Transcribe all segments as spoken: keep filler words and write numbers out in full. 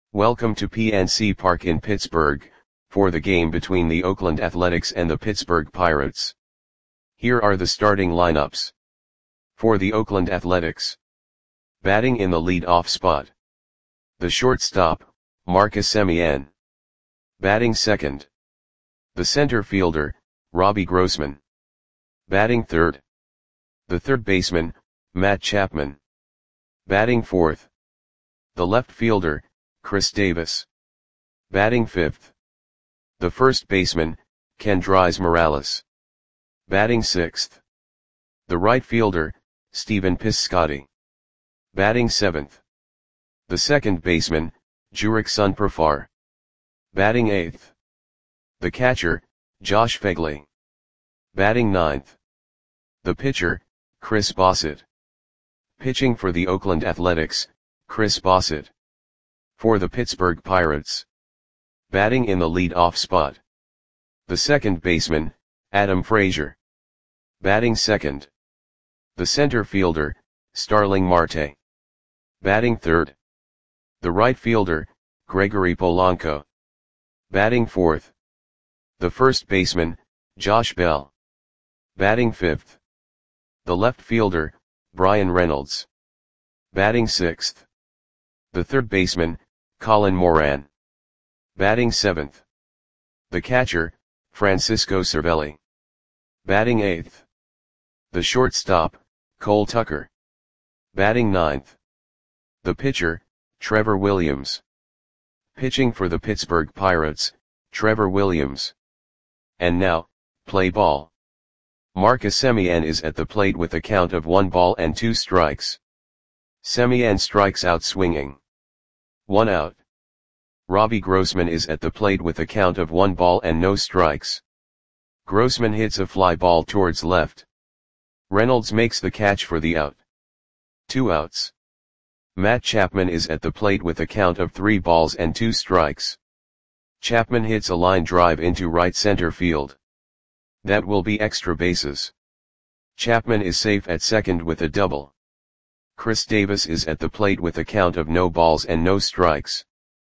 Welcome to P N C Park in Pittsburgh, for the game between the Oakland Athletics and the Pittsburgh Pirates. Here are the starting lineups. For the Oakland Athletics. Batting in the lead-off spot. The shortstop, Marcus Semien. Batting second. The center fielder, Robbie Grossman. Batting third. The third baseman, Matt Chapman. Batting fourth. The left fielder, Chris Davis. Batting fifth. The first baseman, Kendrys Morales. Batting sixth. The right fielder, Stephen Piscotty. Batting seventh. The second baseman, Jurickson Profar. Batting eighth. The catcher, Josh Phegley. Batting ninth. The pitcher, Chris Bassitt. Pitching for the Oakland Athletics, Chris Bassitt. For the Pittsburgh Pirates. Batting in the lead-off spot. The second baseman, Adam Frazier. Batting second. The center fielder, Starling Marte. Batting third. The right fielder, Gregory Polanco. Batting fourth. The first baseman, Josh Bell. Batting fifth. The left fielder, Bryan Reynolds. Batting sixth. The third baseman, Colin Moran. Batting seventh. The catcher, Francisco Cervelli. Batting eighth. The shortstop, Cole Tucker. Batting ninth. The pitcher, Trevor Williams. Pitching for the Pittsburgh Pirates, Trevor Williams. And now, play ball. Marcus Semien is at the plate with a count of one ball and two strikes. Semien strikes out swinging. One out. Robbie Grossman is at the plate with a count of one ball and no strikes. Grossman hits a fly ball towards left. Reynolds makes the catch for the out. Two outs. Matt Chapman is at the plate with a count of three balls and two strikes. Chapman hits a line drive into right center field. That will be extra bases. Chapman is safe at second with a double. Chris Davis is at the plate with a count of no balls and no strikes.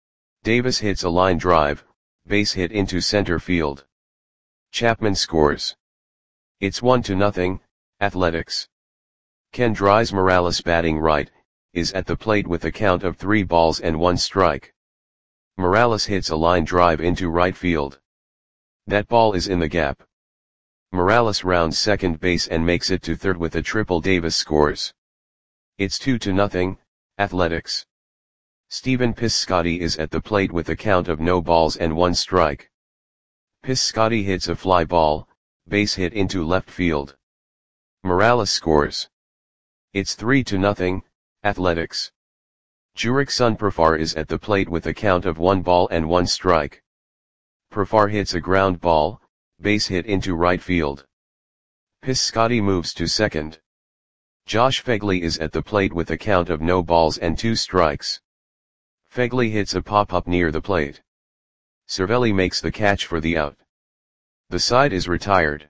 Davis hits a line drive, base hit into center field. Chapman scores. It's one to nothing, Athletics. Kendrys Morales batting right, is at the plate with a count of three balls and one strike. Morales hits a line drive into right field. That ball is in the gap. Morales rounds second base and makes it to third with a triple. Davis scores. It's two to nothing, Athletics. Stephen Piscotty is at the plate with a count of no balls and one strike. Piscotty hits a fly ball, base hit into left field. Morales scores. It's three to nothing, Athletics. Jurickson Profar is at the plate with a count of one ball and one strike. Profar hits a ground ball, base hit into right field. Piscotty moves to second. Josh Phegley is at the plate with a count of no balls and two strikes. Phegley hits a pop-up near the plate. Cervelli makes the catch for the out. The side is retired.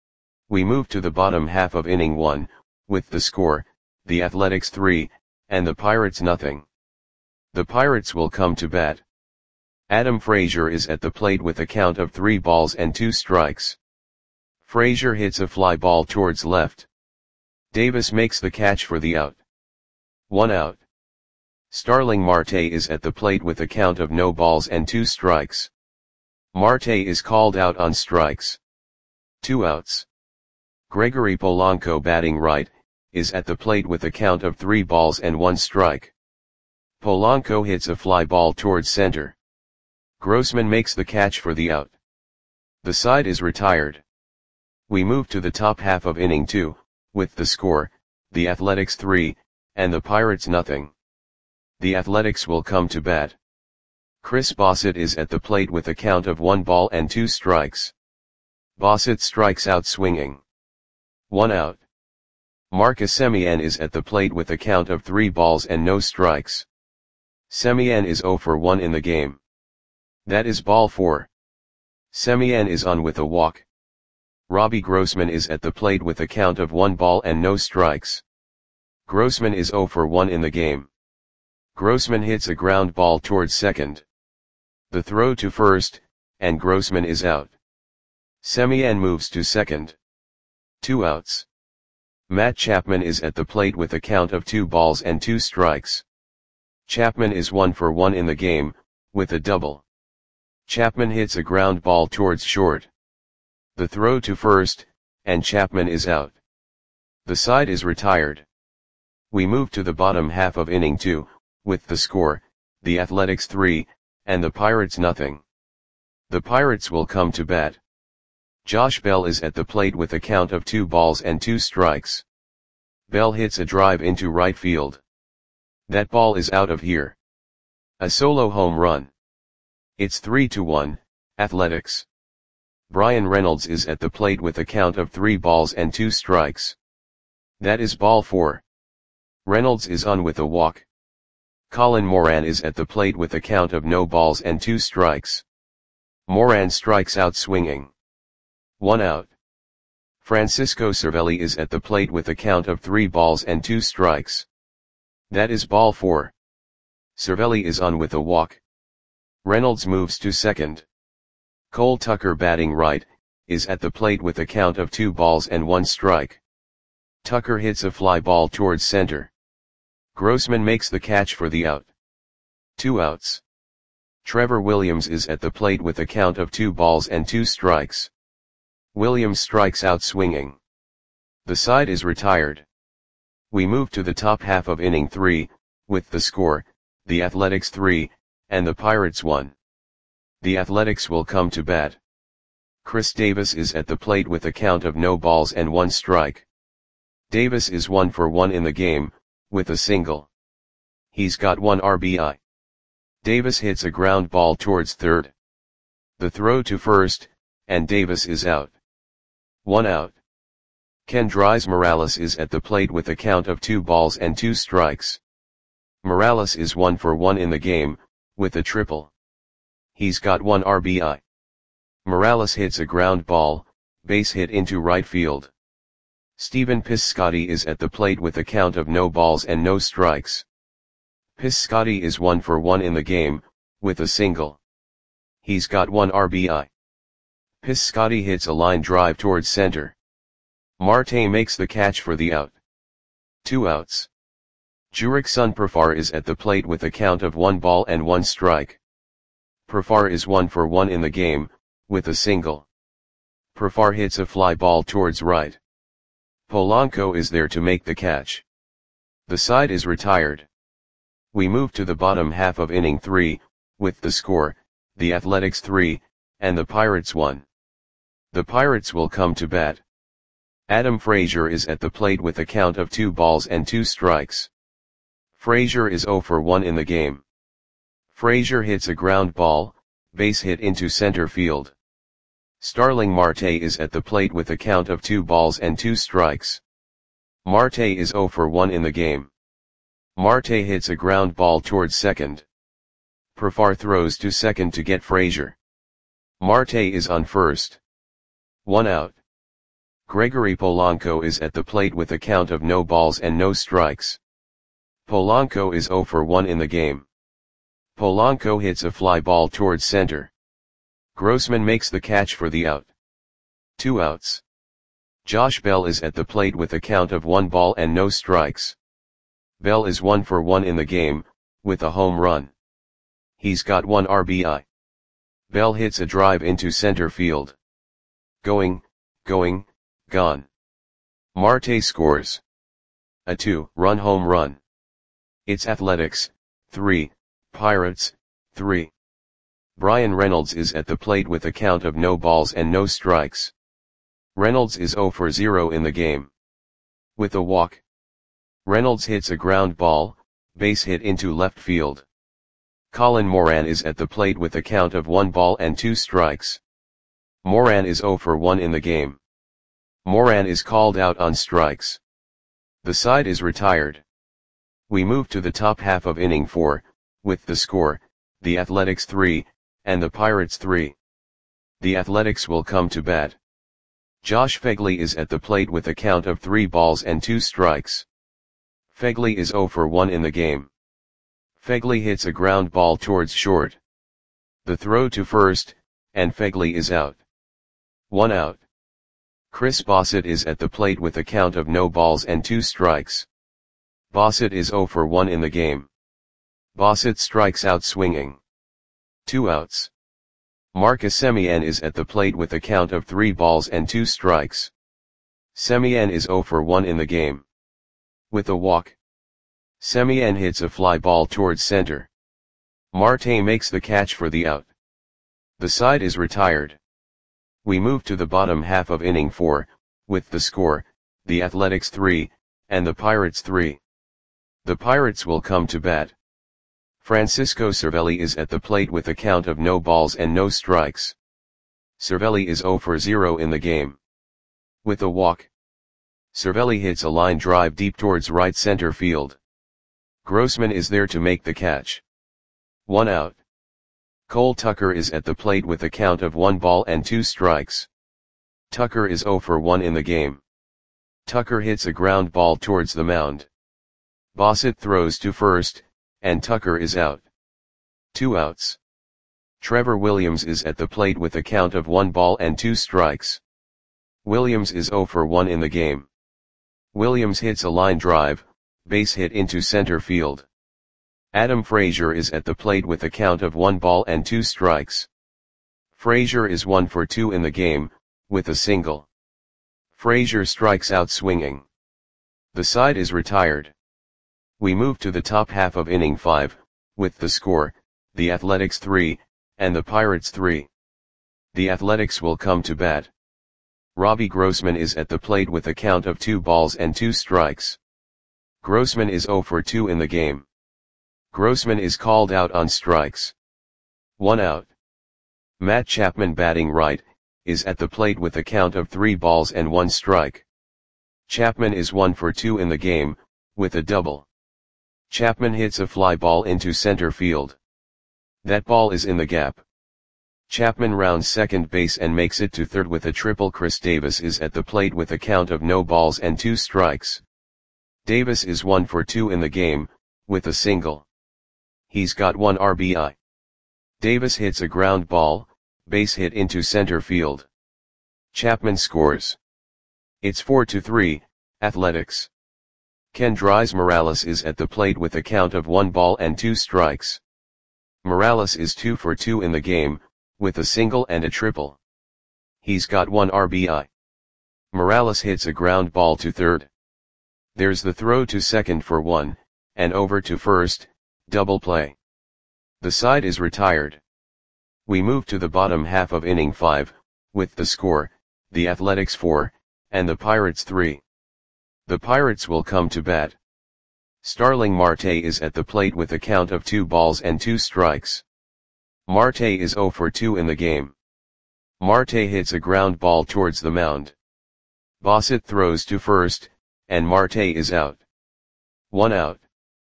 We move to the bottom half of inning one, with the score, the Athletics three, and the Pirates nothing. The Pirates will come to bat. Adam Frazier is at the plate with a count of three balls and two strikes. Frazier hits a fly ball towards left. Davis makes the catch for the out. One out. Starling Marte is at the plate with a count of no balls and two strikes. Marte is called out on strikes. Two outs. Gregory Polanco batting right, is at the plate with a count of three balls and one strike. Polanco hits a fly ball towards center. Grossman makes the catch for the out. The side is retired. We move to the top half of inning two, with the score, the Athletics three, and the Pirates nothing. The Athletics will come to bat. Chris Bassitt is at the plate with a count of one ball and two strikes. Bassitt strikes out swinging. One out. Marcus Semien is at the plate with a count of three balls and no strikes. Semien is zero for one in the game. That is ball four. Semien is on with a walk. Robbie Grossman is at the plate with a count of one ball and no strikes. Grossman is zero for one in the game. Grossman hits a ground ball towards second. The throw to first, and Grossman is out. Semien moves to second. Two outs. Matt Chapman is at the plate with a count of two balls and two strikes. Chapman is one for one in the game, with a double. Chapman hits a ground ball towards short. The throw to first, and Chapman is out. The side is retired. We move to the bottom half of inning two, with the score, the Athletics three, and the Pirates nothing. The Pirates will come to bat. Josh Bell is at the plate with a count of two balls and two strikes. Bell hits a drive into right field. That ball is out of here. A solo home run. It's three to one, Athletics. Bryan Reynolds is at the plate with a count of three balls and two strikes. That is ball four. Reynolds is on with a walk. Colin Moran is at the plate with a count of no balls and two strikes. Moran strikes out swinging. One out. Francisco Cervelli is at the plate with a count of three balls and two strikes. That is ball four. Cervelli is on with a walk. Reynolds moves to second. Cole Tucker, batting right, is at the plate with a count of two balls and one strike. Tucker hits a fly ball towards center. Grossman makes the catch for the out. Two outs. Trevor Williams is at the plate with a count of two balls and two strikes. Williams strikes out swinging. The side is retired. We move to the top half of inning three, with the score, the Athletics three, and the Pirates one. The Athletics will come to bat. Chris Davis is at the plate with a count of no balls and one strike. Davis is one for one in the game, with a single. He's got one R B I. Davis hits a ground ball towards third. The throw to first, and Davis is out. One out. Kendrys Morales is at the plate with a count of two balls and two strikes. Morales is one for one in the game, with a triple. He's got one R B I. Morales hits a ground ball, base hit into right field. Stephen Piscotty is at the plate with a count of no balls and no strikes. Piscotty is one for one in the game, with a single. He's got one R B I. Piscotty hits a line drive towards center. Marte makes the catch for the out. Two outs. Jurickson Profar is at the plate with a count of one ball and one strike. Profar is one for one in the game, with a single. Profar hits a fly ball towards right. Polanco is there to make the catch. The side is retired. We move to the bottom half of inning three, with the score, the Athletics three, and the Pirates one. The Pirates will come to bat. Adam Frazier is at the plate with a count of two balls and two strikes. Frazier is zero for one in the game. Frazier hits a ground ball, base hit into center field. Starling Marte is at the plate with a count of two balls and two strikes. Marte is zero for one in the game. Marte hits a ground ball towards second. Profar throws to second to get Frazier. Marte is on first. One out. Gregory Polanco is at the plate with a count of no balls and no strikes. Polanco is zero for one in the game. Polanco hits a fly ball towards center. Grossman makes the catch for the out. Two outs. Josh Bell is at the plate with a count of one ball and no strikes. Bell is one for one in the game, with a home run. He's got one R B I. Bell hits a drive into center field. Going, going, gone. Marte scores. A two-run home run. It's Athletics, three, Pirates, three. Bryan Reynolds is at the plate with a count of no balls and no strikes. Reynolds is zero for zero in the game. With a walk. Reynolds hits a ground ball, base hit into left field. Colin Moran is at the plate with a count of one ball and two strikes. Moran is zero for one in the game. Moran is called out on strikes. The side is retired. We move to the top half of inning four, with the score, the Athletics three, and the Pirates three. The Athletics will come to bat. Josh Phegley is at the plate with a count of three balls and two strikes. Phegley is zero for one in the game. Fegley hits a ground ball towards short. The throw to first, and Fegley is out. One out. Chris Bossett is at the plate with a count of no balls and two strikes. Bossett is zero for one in the game. Bossett strikes out swinging. Two outs. Marcus Semien is at the plate with a count of three balls and two strikes. Semien is zero for one in the game. With a walk. Semien hits a fly ball towards center. Marte makes the catch for the out. The side is retired. We move to the bottom half of inning four, with the score, the Athletics three, and the Pirates three. The Pirates will come to bat. Francisco Cervelli is at the plate with a count of no balls and no strikes. Cervelli is zero for zero in the game. With a walk. Cervelli hits a line drive deep towards right center field. Grossman is there to make the catch. One out. Cole Tucker is at the plate with a count of one ball and two strikes. Tucker is zero for one in the game. Tucker hits a ground ball towards the mound. Bossett throws to first, and Tucker is out. Two outs. Trevor Williams is at the plate with a count of one ball and two strikes. Williams is zero for one in the game. Williams hits a line drive, base hit into center field. Adam Frazier is at the plate with a count of one ball and two strikes. Frazier is one for two in the game, with a single. Frazier strikes out swinging. The side is retired. We move to the top half of inning five, with the score, the Athletics three, and the Pirates three. The Athletics will come to bat. Robbie Grossman is at the plate with a count of two balls and two strikes. Grossman is zero for two in the game. Grossman is called out on strikes. One out. Matt Chapman, batting right, is at the plate with a count of three balls and one strike. Chapman is one for two in the game, with a double. Chapman hits a fly ball into center field. That ball is in the gap. Chapman rounds second base and makes it to third with a triple. Chris Davis is at the plate with a count of no balls and two strikes. Davis is one for two in the game, with a single. He's got one R B I. Davis hits a ground ball, base hit into center field. Chapman scores. It's four to three, Athletics. Kendrys Morales is at the plate with a count of one ball and two strikes. Morales is two for two in the game, with a single and a triple. He's got one R B I. Morales hits a ground ball to third. There's the throw to second for one, and over to first, double play. The side is retired. We move to the bottom half of inning five, with the score, the Athletics four, and the Pirates three. The Pirates will come to bat. Starling Marte is at the plate with a count of two balls and two strikes. Marte is zero for two in the game. Marte hits a ground ball towards the mound. Bossett throws to first, and Marte is out. One out.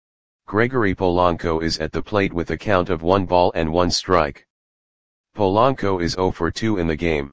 Gregory Polanco is at the plate with a count of one ball and one strike. Polanco is zero for two in the game.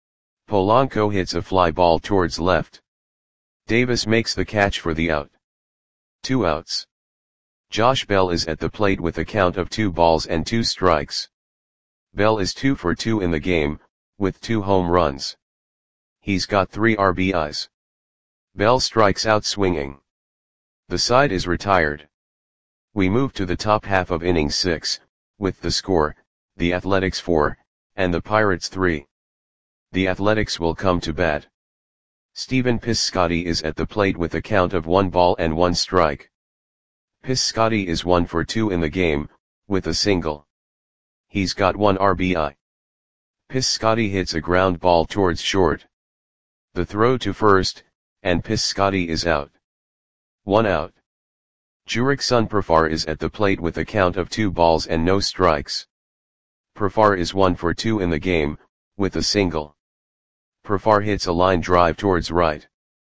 Polanco hits a fly ball towards left. Davis makes the catch for the out. Two outs. Josh Bell is at the plate with a count of two balls and two strikes. Bell is two for two in the game, with two home runs. He's got three R B Is. Bell strikes out swinging. The side is retired. We move to the top half of inning six, with the score, the Athletics four, and the Pirates three. The Athletics will come to bat. Stephen Piscotty is at the plate with a count of one ball and one strike. Piscotty is one for two in the game, with a single. He's got one R B I. Piscotty hits a ground ball towards short. The throw to first, and Piscotty is out. One out. Jurickson Profar is at the plate with a count of two balls and no strikes. Profar is one for two in the game, with a single. Profar hits a line drive towards right.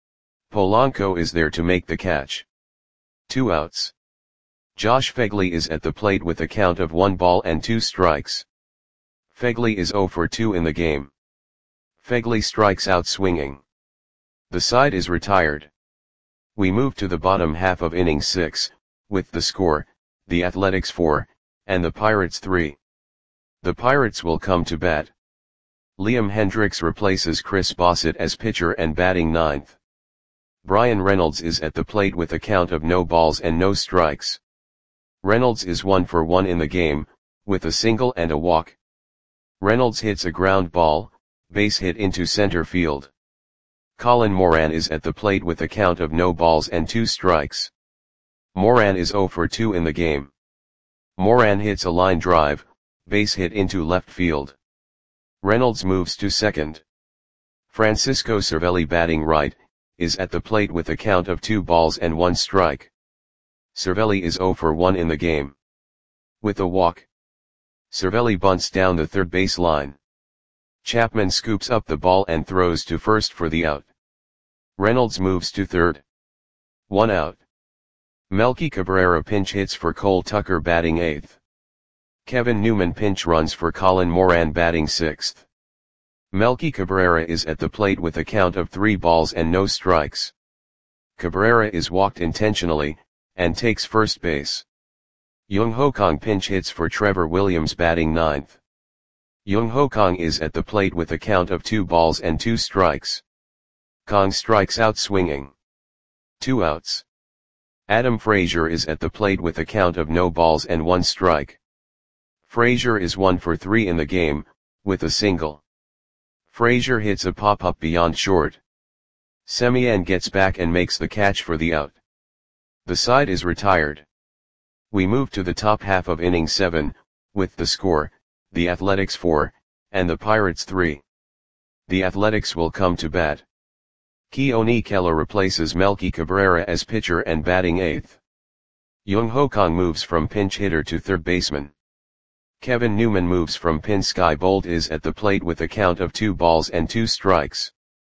Polanco is there to make the catch. Two outs. Josh Fegley is at the plate with a count of one ball and two strikes. Fegley is zero for two in the game. Fegley strikes out swinging. The side is retired. We move to the bottom half of inning six, with the score, the Athletics four, and the Pirates three. The Pirates will come to bat. Liam Hendriks replaces Chris Bassett as pitcher and batting ninth. Bryan Reynolds is at the plate with a count of no balls and no strikes. Reynolds is one for one in the game, with a single and a walk. Reynolds hits a ground ball, base hit into center field. Colin Moran is at the plate with a count of no balls and two strikes. Moran is zero for two in the game. Moran hits a line drive, base hit into left field. Reynolds moves to second. Francisco Cervelli, batting right, is at the plate with a count of two balls and one strike. Cervelli is zero for one in the game. With a walk, Cervelli bunts down the third base line. Chapman scoops up the ball and throws to first for the out. Reynolds moves to third. One out. Melky Cabrera pinch hits for Cole Tucker, batting eighth. Kevin Newman pinch runs for Colin Moran, batting sixth. Melky Cabrera is at the plate with a count of three balls and no strikes. Cabrera is walked intentionally, and takes first base. Jung Ho Kang pinch hits for Trevor Williams, batting ninth. Jung Ho Kang is at the plate with a count of two balls and two strikes. Kang strikes out swinging. Two outs. Adam Frazier is at the plate with a count of no balls and one strike. Frazier is one for three in the game, with a single. Frazier hits a pop-up beyond short. Semien gets back and makes the catch for the out. The side is retired. We move to the top half of inning seven, with the score, the Athletics four, and the Pirates three. The Athletics will come to bat. Keone Kela replaces Melky Cabrera as pitcher and batting eighth. Jung Ho Kang moves from pinch hitter to third baseman. Kevin Newman moves from pin. Sky Bolt is at the plate with a count of two balls and two strikes.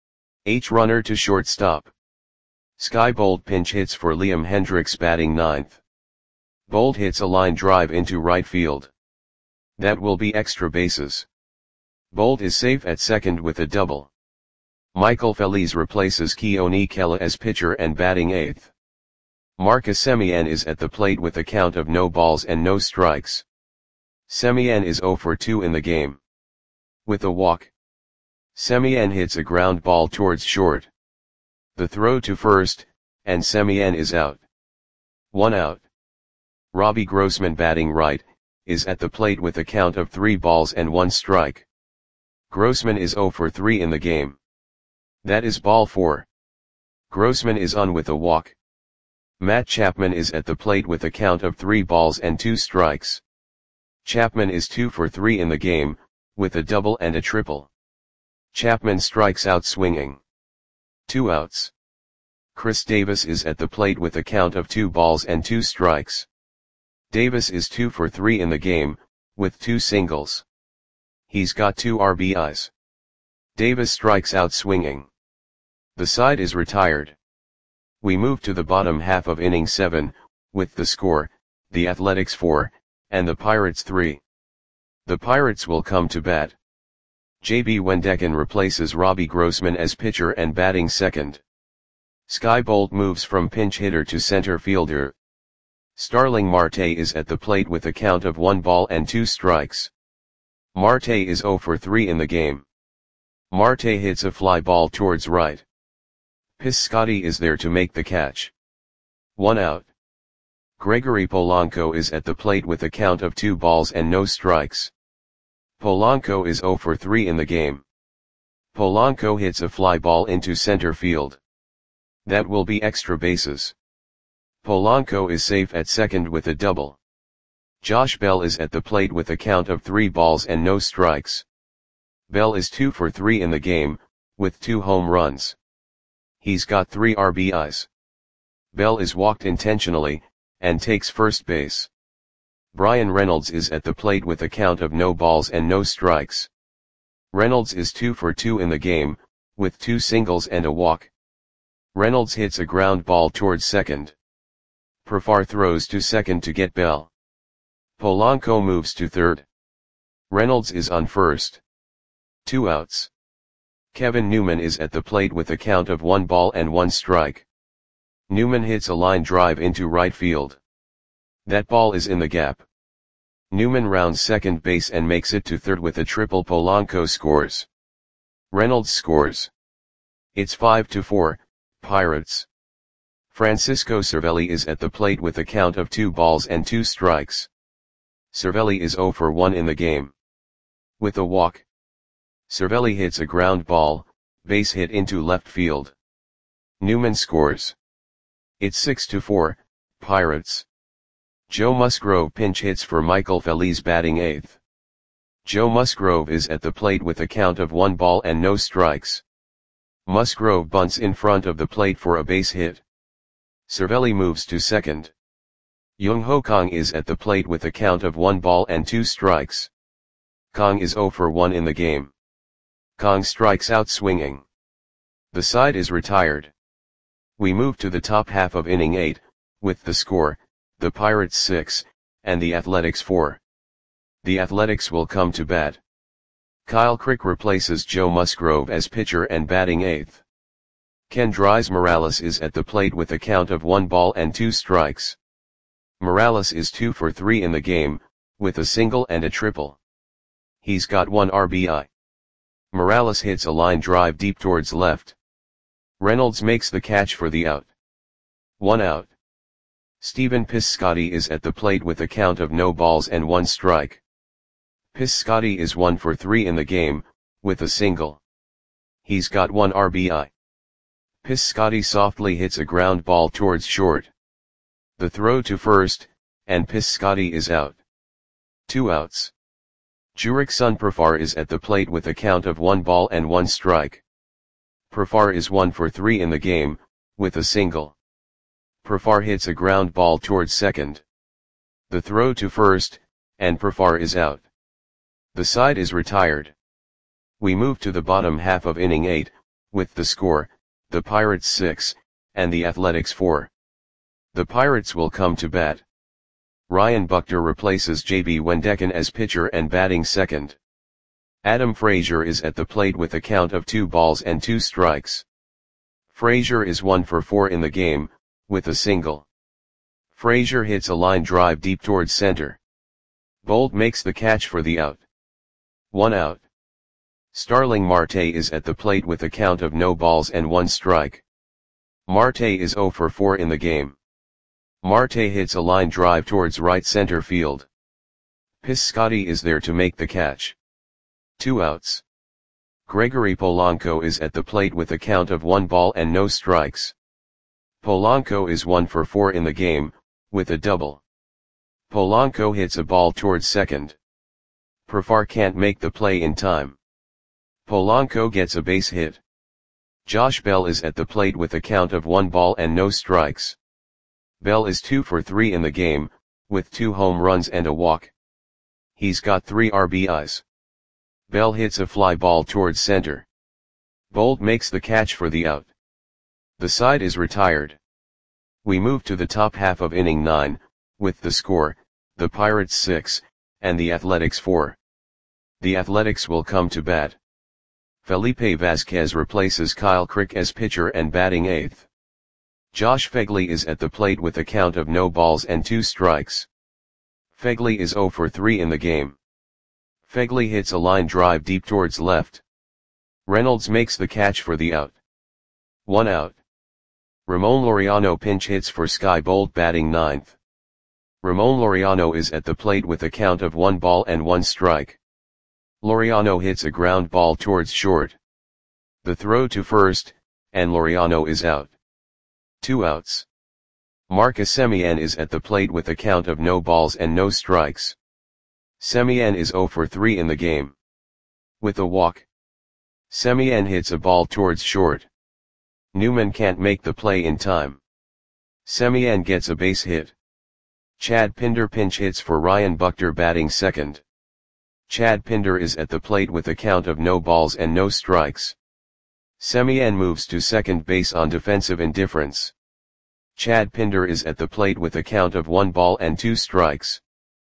H runner to shortstop. Sky Bolt pinch hits for Liam Hendriks, batting ninth. Bolt hits a line drive into right field. That will be extra bases. Bolt is safe at second with a double. Michael Feliz replaces Keone Kela as pitcher and batting eighth. Marcus Semien is at the plate with a count of no balls and no strikes. Semien is zero for two in the game. With a walk, Semien hits a ground ball towards short. The throw to first, and Semien is out. One out. Robbie Grossman, batting right, is at the plate with a count of three balls and one strike. Grossman is zero for three in the game. That is ball four. Grossman is on with a walk. Matt Chapman is at the plate with a count of three balls and two strikes. Chapman is two for three in the game, with a double and a triple. Chapman strikes out swinging. Two outs. Chris Davis is at the plate with a count of two balls and two strikes. Davis is two for three in the game, with two singles. He's got two R B Is. Davis strikes out swinging. The side is retired. We move to the bottom half of inning seven, with the score, the Athletics four, and the Pirates three. The Pirates will come to bat. J B Wendecken replaces Robbie Grossman as pitcher and batting second. Sky Bolt moves from pinch hitter to center fielder. Starling Marte is at the plate with a count of one ball and two strikes. Marte is zero for three in the game. Marte hits a fly ball towards right. Piscotty is there to make the catch. One out. Gregory Polanco is at the plate with a count of two balls and no strikes. Polanco is zero for three in the game. Polanco hits a fly ball into center field. That will be extra bases. Polanco is safe at second with a double. Josh Bell is at the plate with a count of three balls and no strikes. Bell is two for three in the game, with two home runs. He's got three R B Is. Bell is walked intentionally, and takes first base. Bryan Reynolds is at the plate with a count of no balls and no strikes. Reynolds is two for two in the game, with two singles and a walk. Reynolds hits a ground ball towards second. Profar throws to second to get Bell. Polanco moves to third. Reynolds is on first. Two outs. Kevin Newman is at the plate with a count of one ball and one strike. Newman hits a line drive into right field. That ball is in the gap. Newman rounds second base and makes it to third with a triple. Polanco scores. Reynolds scores. It's five to four, Pirates. Francisco Cervelli is at the plate with a count of two balls and two strikes. Cervelli is zero for one in the game. With a walk. Cervelli hits a ground ball, base hit into left field. Newman scores. It's six to four, Pirates. Joe Musgrove pinch hits for Michael Feliz batting eighth. Joe Musgrove is at the plate with a count of one ball and no strikes. Musgrove bunts in front of the plate for a base hit. Cervelli moves to second. Jung Ho Kang is at the plate with a count of one ball and two strikes. Kang is zero for one in the game. Kang strikes out swinging. The side is retired. We move to the top half of inning eight, with the score, the Pirates six, and the Athletics four. The Athletics will come to bat. Kyle Crick replaces Joe Musgrove as pitcher and batting eighth. Kendrys Morales is at the plate with a count of one ball and two strikes. Morales is two for three in the game, with a single and a triple. He's got one R B I. Morales hits a line drive deep towards left. Reynolds makes the catch for the out. One out. Stephen Piscotty is at the plate with a count of no balls and one strike. Piscotty is one for three in the game, with a single. He's got one R B I. Piscotty softly hits a ground ball towards short. The throw to first, and Piscotty is out. Two outs. Jurickson Profar is at the plate with a count of one ball and one strike. Profar is one for three in the game, with a single. Profar hits a ground ball towards second. The throw to first, and Profar is out. The side is retired. We move to the bottom half of inning eight, with the score, the Pirates six, and the Athletics four. The Pirates will come to bat. Ryan Buchter replaces J B Wendecken as pitcher and batting second. Adam Frazier is at the plate with a count of two balls and two strikes. Frazier is one for four in the game, with a single. Frazier hits a line drive deep towards center. Bolt makes the catch for the out. One out. Starling Marte is at the plate with a count of no balls and one strike. Marte is zero for four in the game. Marte hits a line drive towards right center field. Piscotty is there to make the catch. Two outs. Gregory Polanco is at the plate with a count of one ball and no strikes. Polanco is one for four in the game, with a double. Polanco hits a ball towards second. Profar can't make the play in time. Polanco gets a base hit. Josh Bell is at the plate with a count of one ball and no strikes. Bell is two for three in the game, with two home runs and a walk. He's got three R B Is. Bell hits a fly ball towards center. Bolt makes the catch for the out. The side is retired. We move to the top half of inning nine, with the score, the Pirates six, and the Athletics four. The Athletics will come to bat. Felipe Vasquez replaces Kyle Crick as pitcher and batting eighth. Josh Phegley is at the plate with a count of no balls and two strikes. Phegley is zero for three in the game. Phegley hits a line drive deep towards left. Reynolds makes the catch for the out. One out. Ramon Laureano pinch hits for Skye Bolt batting ninth. Ramon Laureano is at the plate with a count of one ball and one strike. Laureano hits a ground ball towards short. The throw to first, and Laureano is out. Two outs. Marcus Semien is at the plate with a count of no balls and no strikes. Semien is zero for three in the game. With a walk. Semien hits a ball towards short. Newman can't make the play in time. Semien gets a base hit. Chad Pinder pinch hits for Ryan Buchter batting second. Chad Pinder is at the plate with a count of no balls and no strikes. Semien moves to second base on defensive indifference. Chad Pinder is at the plate with a count of one ball and two strikes.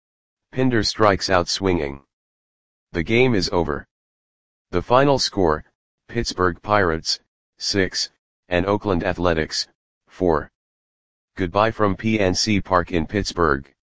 Pinder strikes out swinging. The game is over. The final score, Pittsburgh Pirates, six, and Oakland Athletics, four. Goodbye from P N C Park in Pittsburgh.